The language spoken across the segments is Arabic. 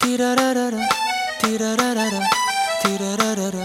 تيرارارارا تيرارارارا تيرارارارا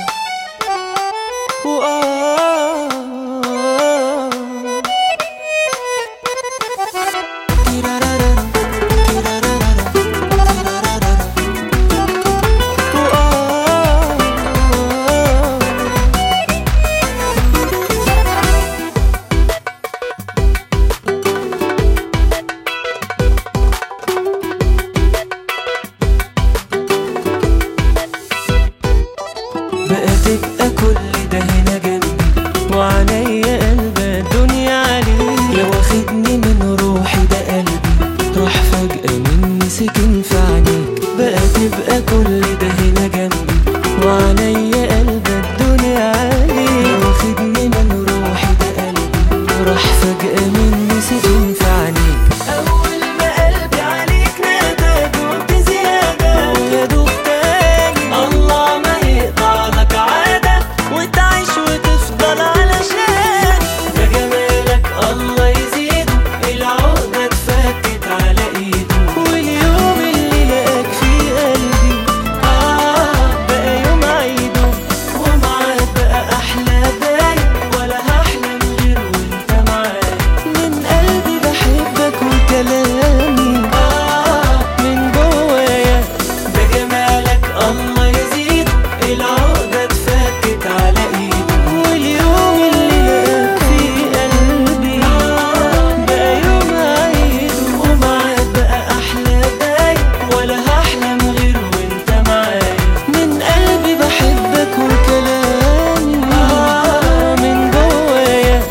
بقى تبقى كل ده هنا جنبي وعنيا قلب الدنيا عليك، لو واخدني من روحي ده قلبي راح فجأة مني سكن في عينيك. بقى تبقى كل ده هنا جنبي وعنيا قلب الدنيا عليك، لو واخدني من روحي ده قلبي راح فجأة مني سكن في عينيك. أول ما قلبي عليك نادى دوبت زيادة ويا دوب تاني الله ما يقطع لك عادة وتعيش وتفضل علشان ده جمالك الله يزيده، العقدة اتفكت على ايده، واليوم اللي لقاك فيه قلبي بقى يوم عيده، ومعاك بقى احلى باين ولا هحلم غير وانت معاك. من قلبي بحبك وكلامي من جوايا ده جمالك الله يزيده، العقدة اتفكت على ايده، واليوم اللي لقاك فيه قلبي بقى يوم عيده، ومعاك بقى احلى باين ولا هحلم غير وانت معايا. من قلبي بحبك وكلامي من جوايا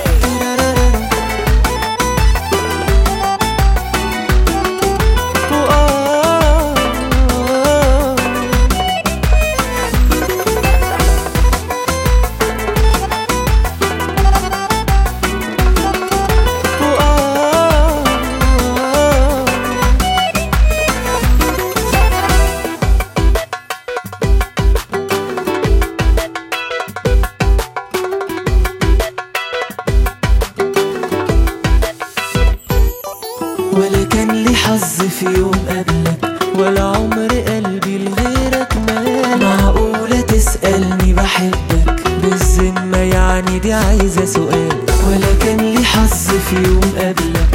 ولا كان لي حظ في يوم قبلك ولا عمر قلبي لغيرك مال. معقولة تسألني بحبك بالذمة يعني دي عايزة سؤال؟ ولا كان لي حظ في يوم قبلك